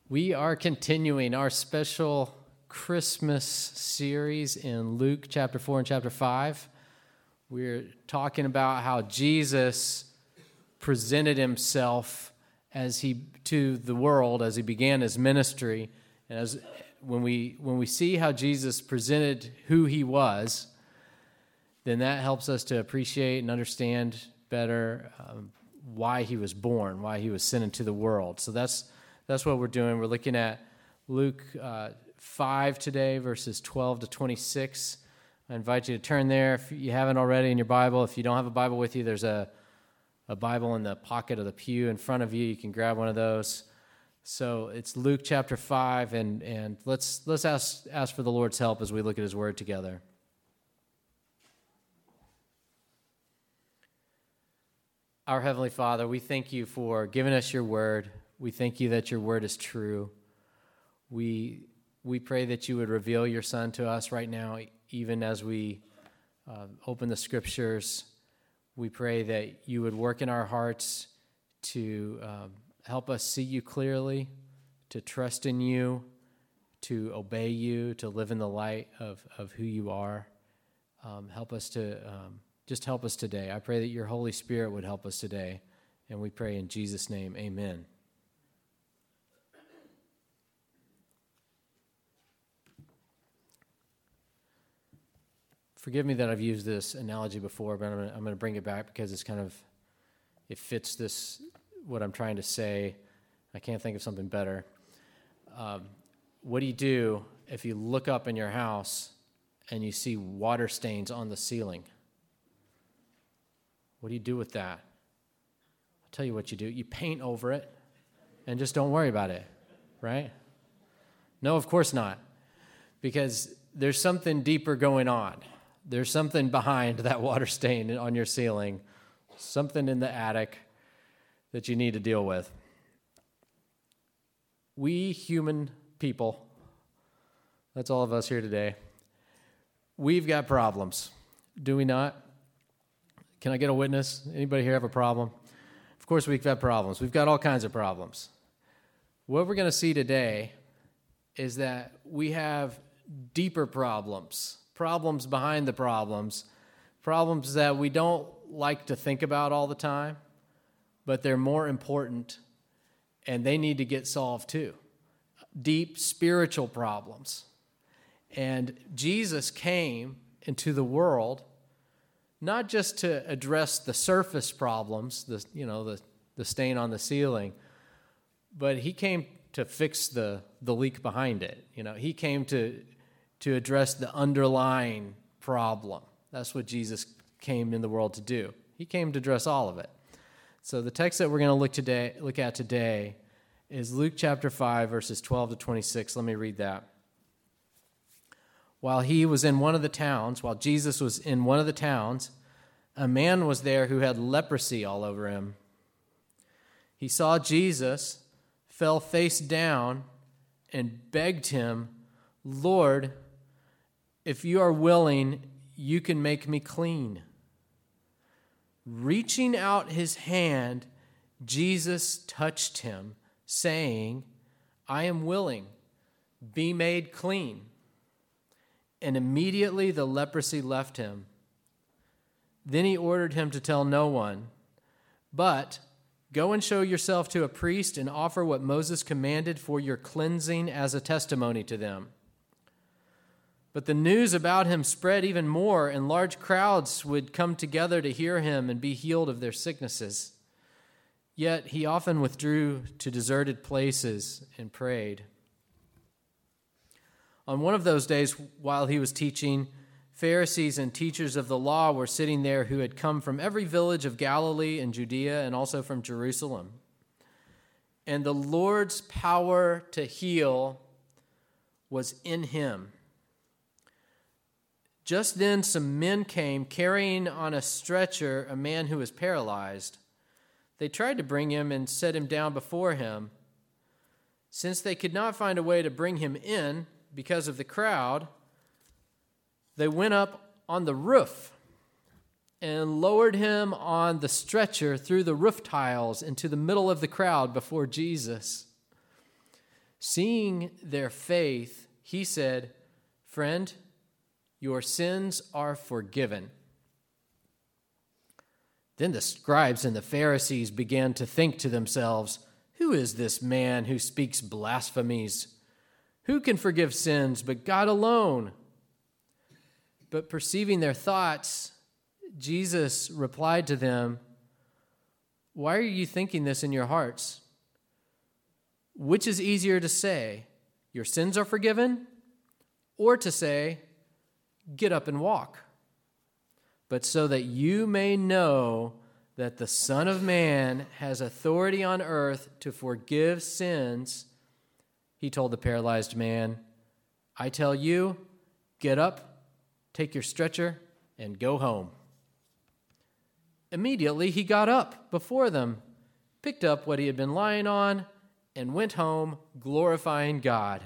We are continuing our special Christmas series in Luke chapter 4 and chapter 5. We're talking about how Jesus presented himself to the world as he began his ministry. And when we see how Jesus presented who he was, then that helps us to appreciate and understand better why he was born, why he was sent into the world. So that's what we're doing. We're looking at Luke 5 today, verses 12 to 26. I invite you to turn there if you haven't already in your Bible. If you don't have a Bible with you, there's a Bible in the pocket of the pew in front of you. You can grab one of those. So it's Luke chapter 5, and let's ask for the Lord's help as we look at his word together. Our Heavenly Father, we thank you for giving us your word. We thank you that your word is true. We pray that you would reveal your Son to us right now, even as we open the Scriptures. We pray that you would work in our hearts to help us see you clearly, to trust in you, to obey you, to live in the light of who you are. Help us today. I pray that your Holy Spirit would help us today, and we pray in Jesus' name, amen. Forgive me that I've used this analogy before, but I'm going to bring it back because it fits this, what I'm trying to say. I can't think of something better. What do you do if you look up in your house and you see water stains on the ceiling? What do you do with that? I'll tell you what you do. You paint over it and just don't worry about it, right? No, of course not, because there's something deeper going on. There's something behind that water stain on your ceiling, something in the attic that you need to deal with. We human people, that's all of us here today, we've got problems, do we not? Can I get a witness? Anybody here have a problem? Of course we've got problems. We've got all kinds of problems. What we're going to see today is that we have deeper problems behind the problems that we don't like to think about all the time, but they're more important, and they need to get solved too. Deep spiritual problems. And Jesus came into the world not just to address the surface problems, the stain on the ceiling, but he came to fix the leak behind it. He came to address the underlying problem. That's what Jesus came in the world to do. He came to address all of it. So the text that we're going to look at today is Luke chapter 5, verses 12 to 26. Let me read that. While Jesus was in one of the towns, a man was there who had leprosy all over him. He saw Jesus, fell face down, and begged him, "Lord, if you are willing, you can make me clean." Reaching out his hand, Jesus touched him, saying, "I am willing, be made clean." And immediately the leprosy left him. Then he ordered him to tell no one, but go and show yourself to a priest and offer what Moses commanded for your cleansing as a testimony to them. But the news about him spread even more, and large crowds would come together to hear him and be healed of their sicknesses. Yet he often withdrew to deserted places and prayed. On one of those days, while he was teaching, Pharisees and teachers of the law were sitting there who had come from every village of Galilee and Judea and also from Jerusalem. And the Lord's power to heal was in him. Just then some men came carrying on a stretcher a man who was paralyzed. They tried to bring him and set him down before him. Since they could not find a way to bring him in because of the crowd, they went up on the roof and lowered him on the stretcher through the roof tiles into the middle of the crowd before Jesus. Seeing their faith, he said, "Friend, your sins are forgiven." Then the scribes and the Pharisees began to think to themselves, "Who is this man who speaks blasphemies? Who can forgive sins but God alone?" But perceiving their thoughts, Jesus replied to them, "Why are you thinking this in your hearts? Which is easier to say, 'Your sins are forgiven,' or to say, 'Get up and walk'? But so that you may know that the Son of Man has authority on earth to forgive sins," he told the paralyzed man, "I tell you, get up, take your stretcher, and go home." Immediately he got up before them, picked up what he had been lying on, and went home, glorifying God.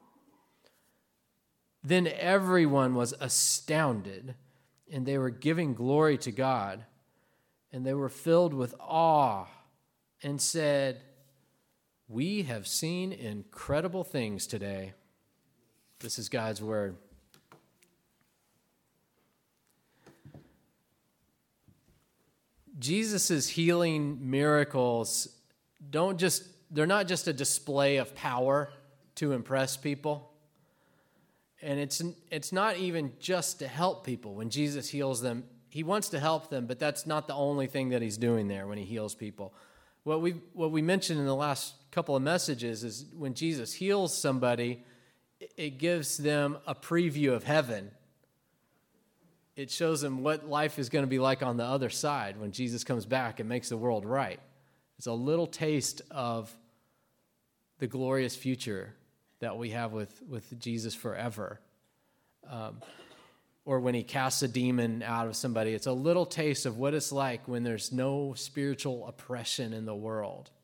Then everyone was astounded, and they were giving glory to God, and they were filled with awe and said, "We have seen incredible things today." This is God's word. Jesus' healing miracles they're not just a display of power to impress people. And it's not even just to help people. When Jesus heals them, he wants to help them, but that's not the only thing that he's doing there when he heals people. What we mentioned in the last couple of messages is when Jesus heals somebody, it gives them a preview of heaven. It shows them what life is going to be like on the other side when Jesus comes back and makes the world right. It's a little taste of the glorious future that we have with Jesus forever. Or when he casts a demon out of somebody, it's a little taste of what it's like when there's no spiritual oppression in the world.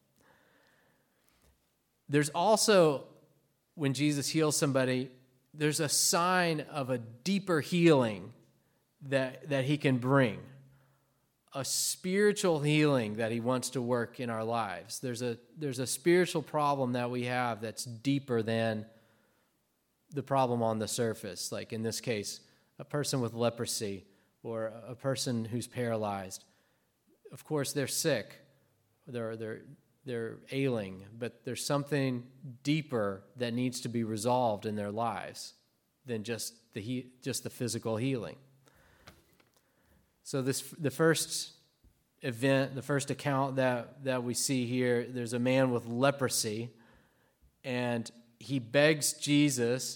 There's also, when Jesus heals somebody, there's a sign of a deeper healing that he can bring. A spiritual healing that he wants to work in our lives. There's a spiritual problem that we have that's deeper than the problem on the surface. Like in this case, a person with leprosy or a person who's paralyzed. Of course, they're sick. They're ailing, but there's something deeper that needs to be resolved in their lives than just the physical healing. So the first event, the first account that we see here, there's a man with leprosy, and he begged Jesus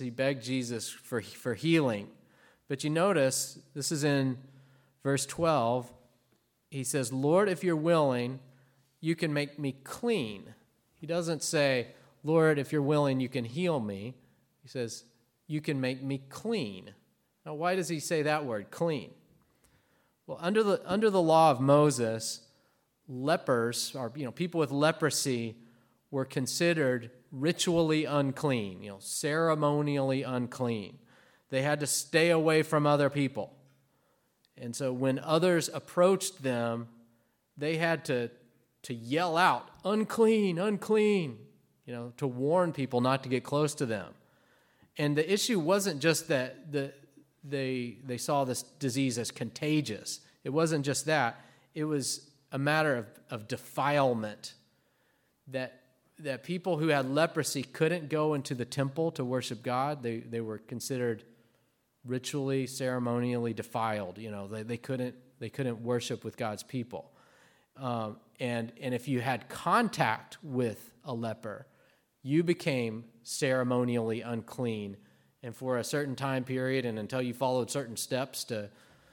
for healing. But you notice, this is in verse 12, he says, "Lord, if you're willing, you can make me clean." He doesn't say, "Lord, if you're willing, you can heal me." He says, "You can make me clean." Now, why does he say that word, clean? Well, under the law of Moses, lepers, or people with leprosy, were considered ritually unclean, ceremonially unclean. They had to stay away from other people. And so when others approached them, they had to yell out, "Unclean, unclean," to warn people not to get close to them. And the issue wasn't just that they saw this disease as contagious. It wasn't just that. It was a matter of defilement, that people who had leprosy couldn't go into the temple to worship God. They were considered ritually, ceremonially defiled. They couldn't worship with God's people. And if you had contact with a leper, you became ceremonially unclean. And for a certain time period, and until you followed certain steps to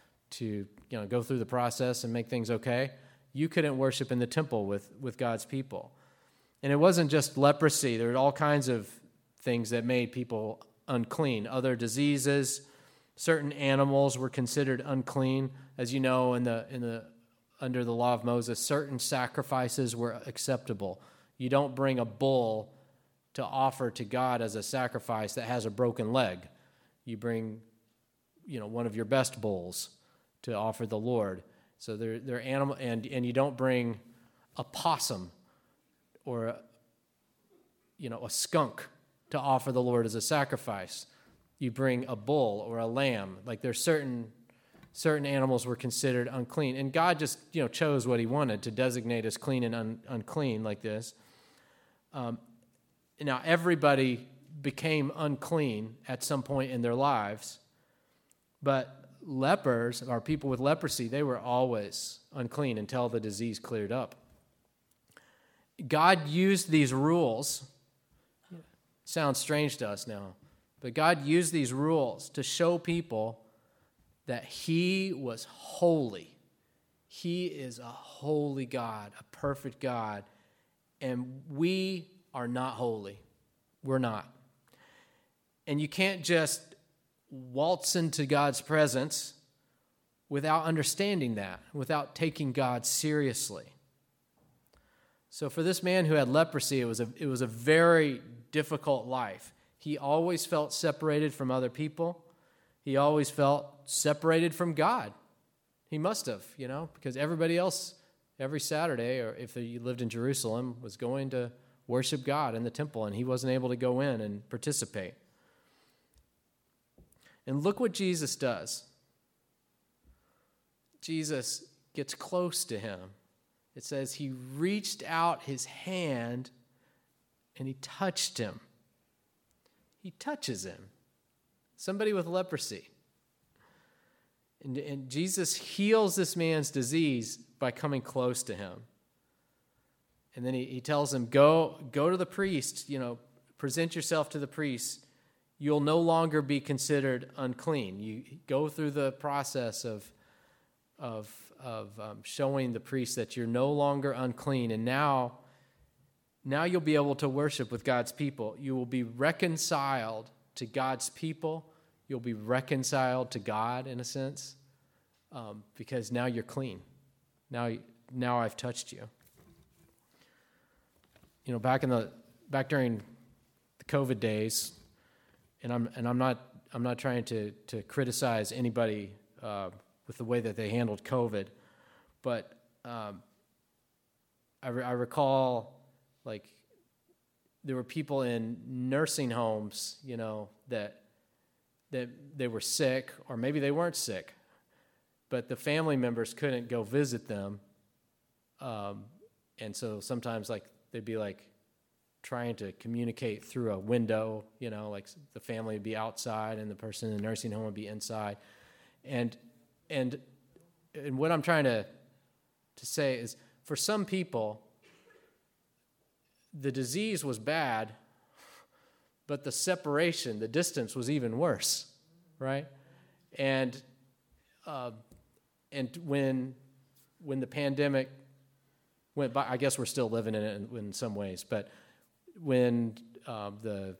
go through the process and make things okay, you couldn't worship in the temple with God's people. And it wasn't just leprosy. There were all kinds of things that made people unclean. Other diseases, certain animals were considered unclean. As you know, under the law of Moses, certain sacrifices were acceptable. You don't bring a bull to offer to God as a sacrifice that has a broken leg. You bring, one of your best bulls to offer the Lord. So they're animal, and you don't bring a possum or a skunk to offer the Lord as a sacrifice. You bring a bull or a lamb. Like there's certain animals were considered unclean. And God just, chose what he wanted to designate as clean and unclean like this. Now, everybody became unclean at some point in their lives. But lepers, or people with leprosy, they were always unclean until the disease cleared up. God used these rules. Sounds strange to us now. But God used these rules to show people that he was holy. He is a holy God, a perfect God. And we are not holy. We're not. And you can't just waltz into God's presence without understanding that, without taking God seriously. So for this man who had leprosy, it was a very difficult life. He always felt separated from other people. He always felt separated from God. He must have, because everybody else every Saturday, or if he lived in Jerusalem, was going to worship God in the temple, and he wasn't able to go in and participate. And look what Jesus does. Jesus gets close to him. It says he reached out his hand and he touched him. He touches him. Somebody with leprosy. And Jesus heals this man's disease by coming close to him. And then he tells him, go to the priest, present yourself to the priest. You'll no longer be considered unclean. You go through the process of showing the priest that you're no longer unclean. And now you'll be able to worship with God's people. You will be reconciled to God's people. You'll be reconciled to God, in a sense, because now you're clean. Now I've touched you. Back during the COVID days, and I'm not trying to criticize anybody with the way that they handled COVID, but I recall there were people in nursing homes, that they were sick, or maybe they weren't sick, but the family members couldn't go visit them, and so sometimes they'd be trying to communicate through a window, the family would be outside and the person in the nursing home would be inside, and what I'm trying to say is, for some people, the disease was bad, but the separation, the distance was even worse, right? And when the pandemic went by, I guess we're still living in it in some ways, but when the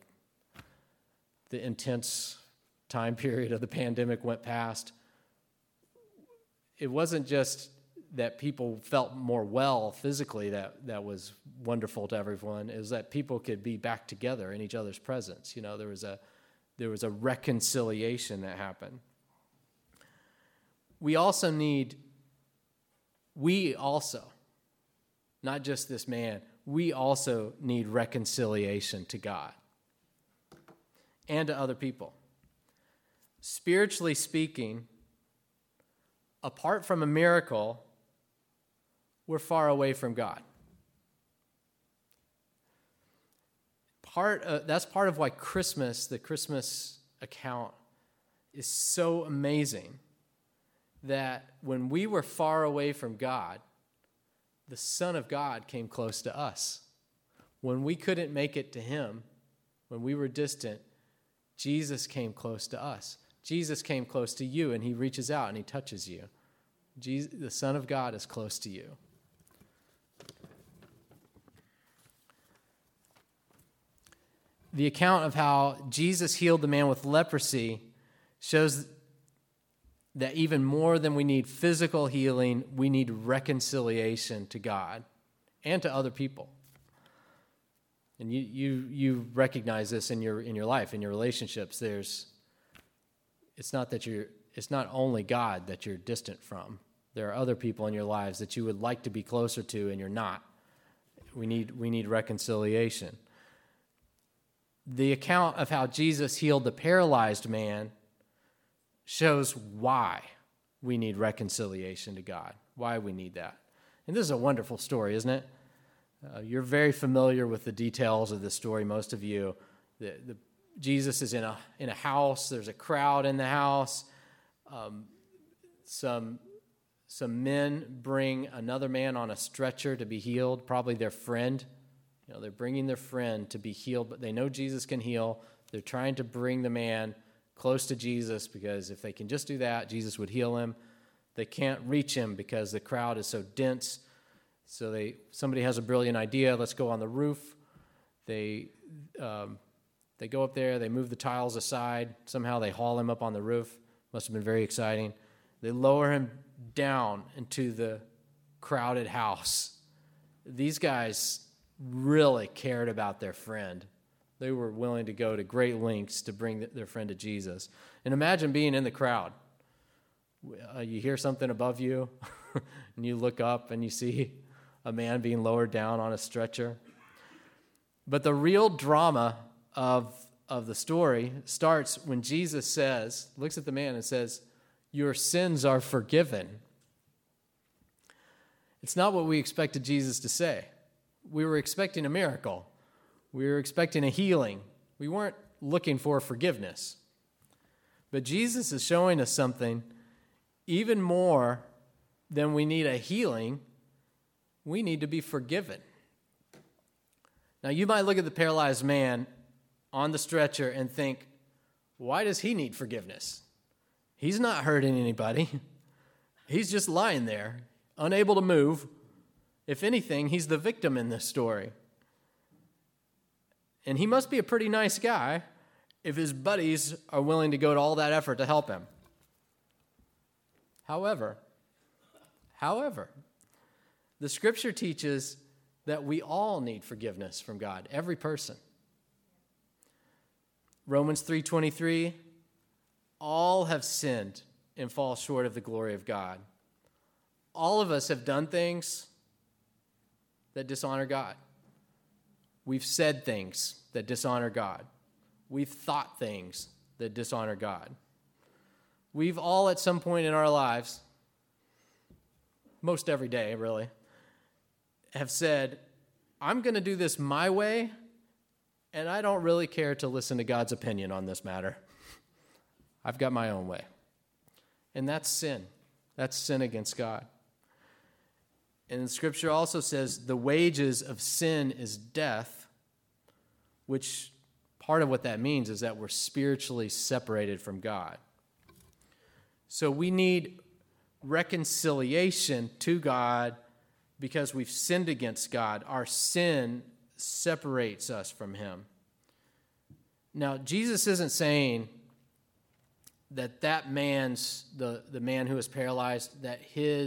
intense time period of the pandemic went past, it wasn't just that people felt more well physically that was wonderful to everyone. It was that people could be back together in each other's presence. There was a reconciliation that happened. We also, not just this man, we also need reconciliation to God and to other people. Spiritually speaking, apart from a miracle, we're far away from God. That's part of why the Christmas account, is so amazing, that when we were far away from God, the Son of God came close to us. When we couldn't make it to him, when we were distant, Jesus came close to us. Jesus came close to you, and he reaches out and he touches you. The Son of God is close to you. The account of how Jesus healed the man with leprosy shows that even more than we need physical healing, we need reconciliation to God and to other people. And you recognize this in your life, in your relationships. It's not only God that you're distant from. There are other people in your lives that you would like to be closer to, and you're not. We need reconciliation. the account of how Jesus healed the paralyzed man shows why we need reconciliation to God, why we need that. And this is a wonderful story, isn't it? You're very familiar with the details of this story, most of you. Jesus is in a house. There's a crowd in the house. Some men bring another man on a stretcher to be healed, probably their friend. They're bringing their friend to be healed, but they know Jesus can heal. They're trying to bring the man close to Jesus because if they can just do that, Jesus would heal him. They can't reach him because the crowd is so dense. So somebody has a brilliant idea. Let's go on the roof. They go up there. They move the tiles aside. Somehow they haul him up on the roof. Must have been very exciting. They lower him down into the crowded house. These guys really cared about their friend. They were willing to go to great lengths to bring their friend to Jesus. And imagine being in the crowd. You hear something above you, and you look up and you see a man being lowered down on a stretcher. But the real drama of the story starts when Jesus looks at the man and says, "Your sins are forgiven." It's not what we expected Jesus to say. We were expecting a miracle. We were expecting a healing. We weren't looking for forgiveness. But Jesus is showing us something even more than we need a healing. We need to be forgiven. Now, you might look at the paralyzed man on the stretcher and think, why does he need forgiveness? He's not hurting anybody. He's just lying there, unable to move. If anything, he's the victim in this story. And he must be a pretty nice guy if his buddies are willing to go to all that effort to help him. However, the scripture teaches that we all need forgiveness from God, every person. Romans 3:23, all have sinned and fall short of the glory of God. All of us have done things that dishonor God. We've said things that dishonor God. We've thought things that dishonor God. We've all at some point in our lives, most every day really, have said, I'm going to do this my way, and I don't really care to listen to God's opinion on this matter. I've got my own way. And that's sin. That's sin against God. And the scripture also says the wages of sin is death, which part of what that means is that we're spiritually separated from God. So we need reconciliation to God because we've sinned against God. Our sin separates us from him. Now, Jesus isn't saying that man's, the man who is paralyzed, that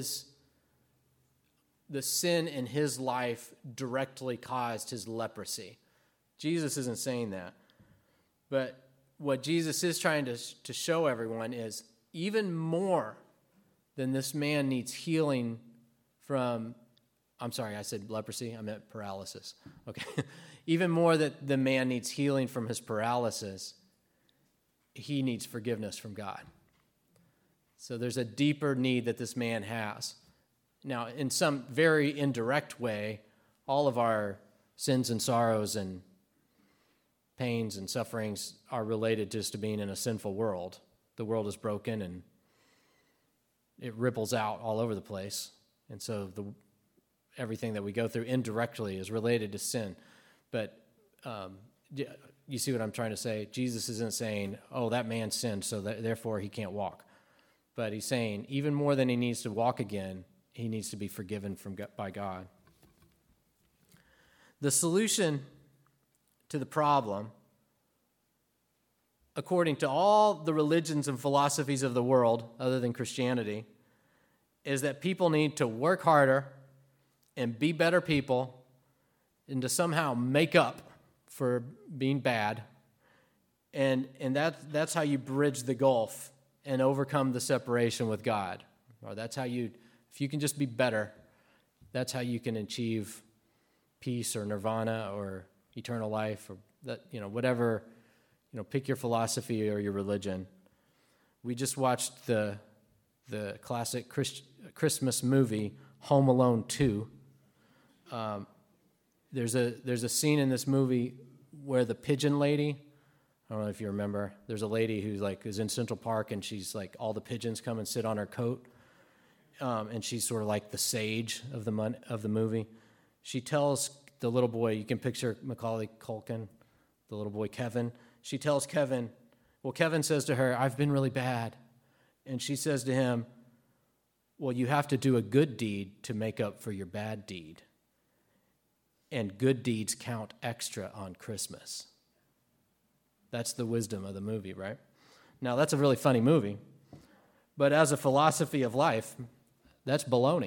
the sin in his life directly caused his leprosy. Jesus isn't saying that. But what Jesus is trying to show everyone is even more than this man needs healing from, I'm sorry, I said leprosy, I meant paralysis. Okay. Even more that the man needs healing from his paralysis, he needs forgiveness from God. So there's a deeper need that this man has. Now, in some very indirect way, all of our sins and sorrows and pains and sufferings are related just to being in a sinful world. The world is broken and it ripples out all over the place. And so everything that we go through indirectly is related to sin. But you see what I'm trying to say? Jesus isn't saying, oh, that man sinned, so therefore he can't walk. But he's saying even more than he needs to walk again, he needs to be forgiven by God. The solution to the problem, according to all the religions and philosophies of the world, other than Christianity, is that people need to work harder and be better people and to somehow make up for being bad. And that's how you bridge the gulf and overcome the separation with God. Or that's how if you can just be better, that's how you can achieve peace or nirvana or eternal life, or that, whatever, pick your philosophy or your religion. We just watched the classic Christmas movie, Home Alone 2. There's a scene in this movie where the pigeon lady, I don't know if you remember, there's a lady who's is in Central Park, and she's all the pigeons come and sit on her coat, and she's sort of like the sage of the movie. She tells the little boy, you can picture Macaulay Culkin, the little boy Kevin. She tells Kevin, Kevin says to her, "I've been really bad," and she says to him, "Well, you have to do a good deed to make up for your bad deed. And good deeds count extra on Christmas." That's the wisdom of the movie, right? Now, that's a really funny movie, but as a philosophy of life, that's baloney,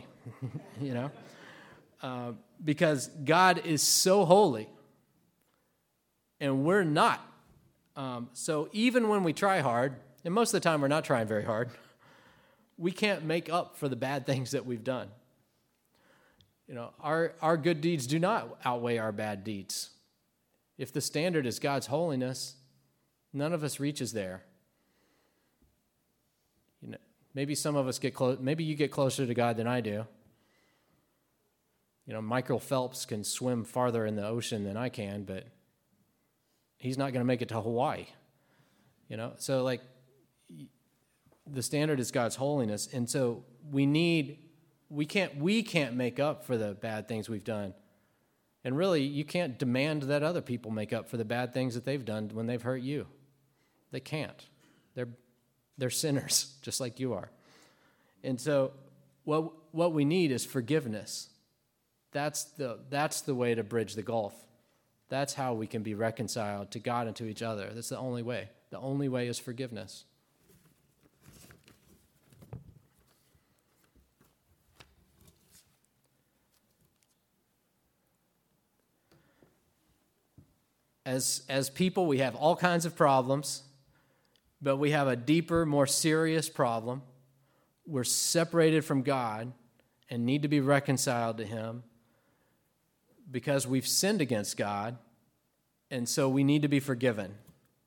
because God is so holy, and we're not. So even when we try hard, and most of the time we're not trying very hard, we can't make up for the bad things that we've done. Our good deeds do not outweigh our bad deeds. If the standard is God's holiness, none of us reaches there. Maybe some of us get close. Maybe you get closer to God than I do. Michael Phelps can swim farther in the ocean than I can, but he's not going to make it to Hawaii. So the standard is God's holiness, and so we can't make up for the bad things we've done. And really, you can't demand that other people make up for the bad things that they've done when they've hurt you. They can't. They're sinners, just like you are. And so what we need is forgiveness. That's the way to bridge the gulf. That's how we can be reconciled to God and to each other. That's the only way. The only way is forgiveness. As people, we have all kinds of problems, but we have a deeper, more serious problem. We're separated from God and need to be reconciled to Him because we've sinned against God, and so we need to be forgiven.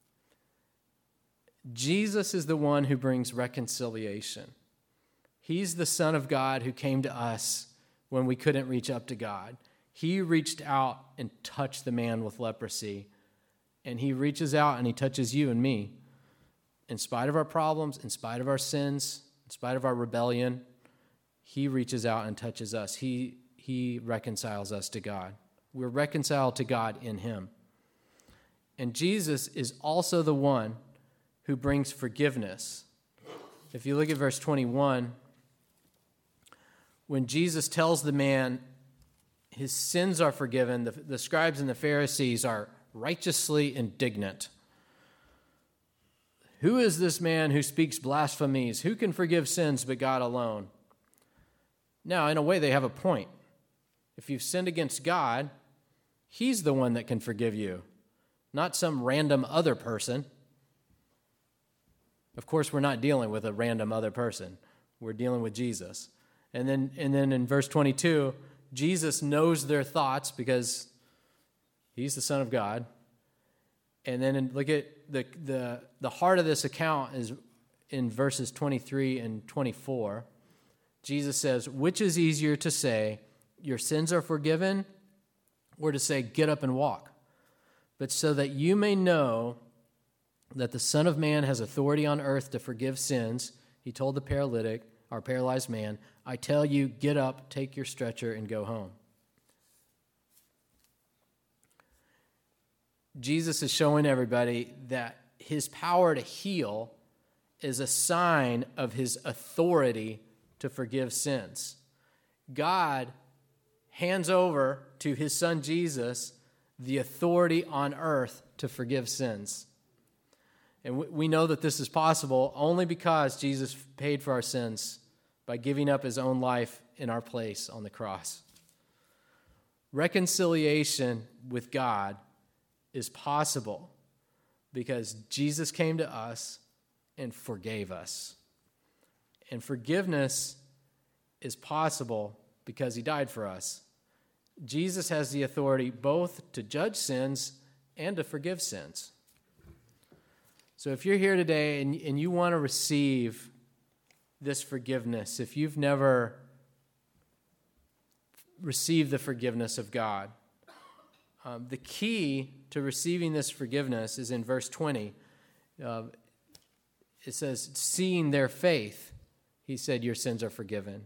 Jesus is the one who brings reconciliation. He's the Son of God who came to us when we couldn't reach up to God. He reached out and touched the man with leprosy, and He reaches out and He touches you and me. In spite of our problems, in spite of our sins, in spite of our rebellion, He reaches out and touches us. He reconciles us to God. We're reconciled to God in Him. And Jesus is also the one who brings forgiveness. If you look at verse 21, when Jesus tells the man his sins are forgiven, the scribes and the Pharisees are righteously indignant. Who is this man who speaks blasphemies? Who can forgive sins but God alone? Now, in a way, they have a point. If you've sinned against God, He's the one that can forgive you, not some random other person. Of course, we're not dealing with a random other person. We're dealing with Jesus. And then in verse 22, Jesus knows their thoughts because He's the Son of God. And then look at the heart of this account is in verses 23 and 24. Jesus says, which is easier to say, your sins are forgiven, or to say, get up and walk? But so that you may know that the Son of Man has authority on earth to forgive sins, He told the paralytic, or paralyzed man, I tell you, get up, take your stretcher, and go home. Jesus is showing everybody that His power to heal is a sign of His authority to forgive sins. God hands over to His Son Jesus the authority on earth to forgive sins. And we know that this is possible only because Jesus paid for our sins by giving up His own life in our place on the cross. Reconciliation with God is possible because Jesus came to us and forgave us. And forgiveness is possible because He died for us. Jesus has the authority both to judge sins and to forgive sins. So if you're here today and you want to receive this forgiveness, if you've never received the forgiveness of God, the key to receiving this forgiveness is in verse 20. It says, seeing their faith, he said, your sins are forgiven.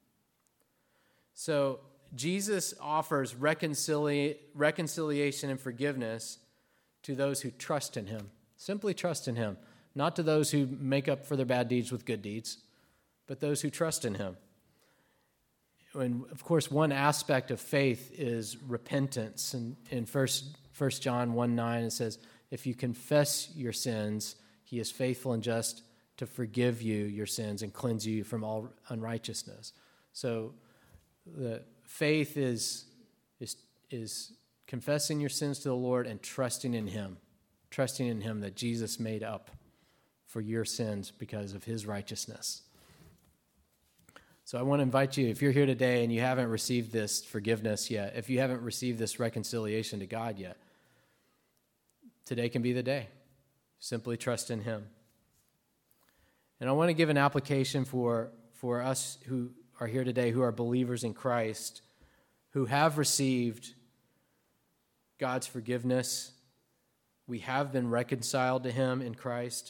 So Jesus offers reconciliation and forgiveness to those who trust in him. Simply trust in him. Not to those who make up for their bad deeds with good deeds, but those who trust in him. And of course, one aspect of faith is repentance. And in 1 John 1:9, it says, if you confess your sins, he is faithful and just to forgive you your sins and cleanse you from all unrighteousness. So the faith is confessing your sins to the Lord and trusting in him that Jesus made up for your sins because of his righteousness. So I want to invite you, if you're here today and you haven't received this forgiveness yet, if you haven't received this reconciliation to God yet, today can be the day. Simply trust in him. And I want to give an application for us who are here today, who are believers in Christ, who have received God's forgiveness. We have been reconciled to him in Christ.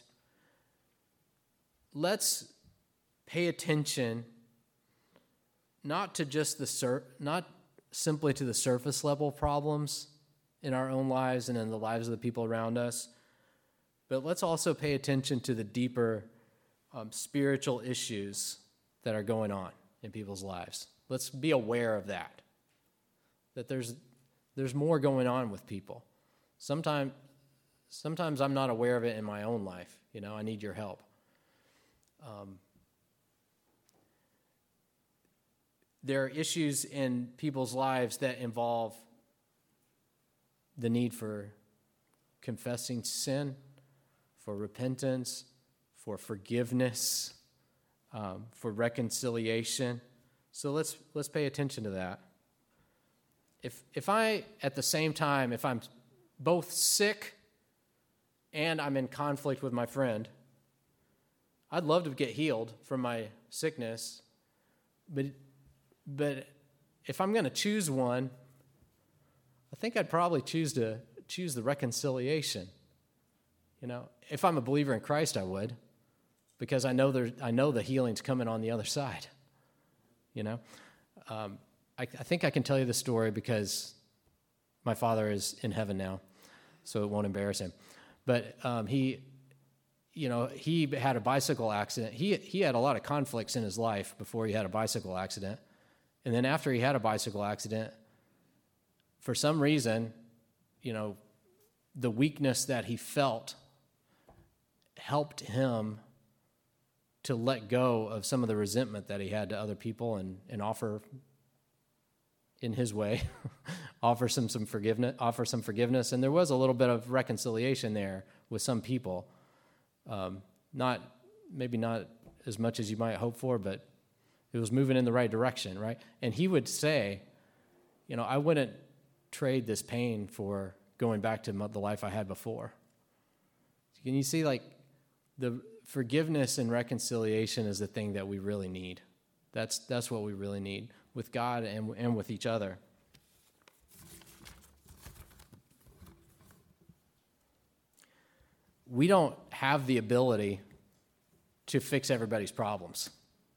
Let's pay attention not simply to the surface level problems in our own lives and in the lives of the people around us, but let's also pay attention to the deeper spiritual issues that are going on in people's lives. Let's be aware of that there's more going on with people. Sometimes I'm not aware of it in my own life. I need your help. There are issues in people's lives that involve the need for confessing sin, for repentance, for forgiveness, for reconciliation. So let's pay attention to that. If I, at the same time, if I'm both sick and I'm in conflict with my friend, I'd love to get healed from my sickness, but if I'm going to choose one, I think I'd probably choose the reconciliation. If I'm a believer in Christ, I would, because I know the healing's coming on the other side. I think I can tell you the story because my father is in heaven now, so it won't embarrass him. But he had a bicycle accident. He had a lot of conflicts in his life before he had a bicycle accident. And then after he had a bicycle accident, for some reason, the weakness that he felt helped him to let go of some of the resentment that he had to other people and offer, in his way, offer some forgiveness. And there was a little bit of reconciliation there with some people. Maybe not as much as you might hope for, but it was moving in the right direction, right? And he would say, I wouldn't trade this pain for going back to the life I had before. Can you see, the forgiveness and reconciliation is the thing that we really need. That's what we really need with God and with each other. We don't have the ability to fix everybody's problems.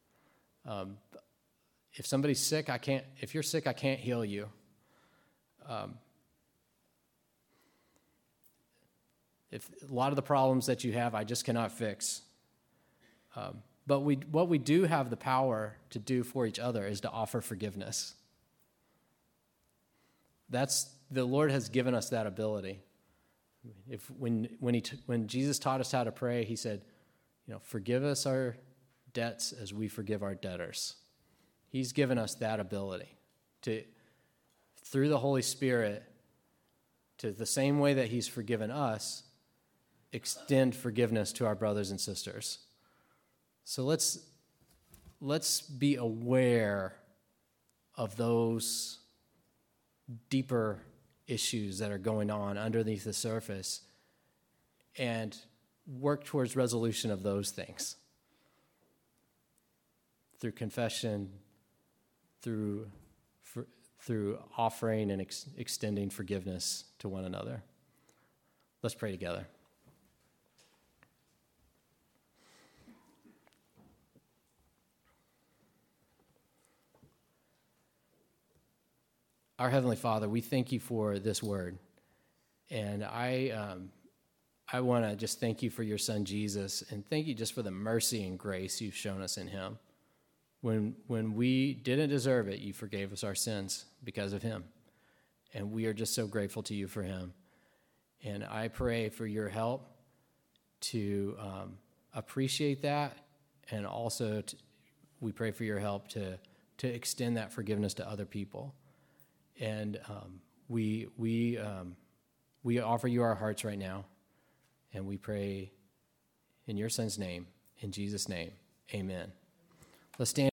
If somebody's sick, if you're sick, I can't heal you. If a lot of the problems that you have, I just cannot fix. But what we do have the power to do for each other is to offer forgiveness. The Lord has given us that ability. When Jesus taught us how to pray, he said, forgive us our debts as we forgive our debtors. He's given us that ability to, through the Holy Spirit, to the same way that he's forgiven us, extend forgiveness to our brothers and sisters. So let's be aware of those deeper issues that are going on underneath the surface and work towards resolution of those things through confession, through offering and extending forgiveness to one another. Let's pray together. Our Heavenly Father, we thank you for this word. And I want to just thank you for your son, Jesus, and thank you just for the mercy and grace you've shown us in him. When we didn't deserve it, you forgave us our sins because of him. And we are just so grateful to you for him. And I pray for your help to appreciate that, and also we pray for your help to extend that forgiveness to other people. And we offer you our hearts right now, and we pray in your son's name, in Jesus' name, amen. Let's stand.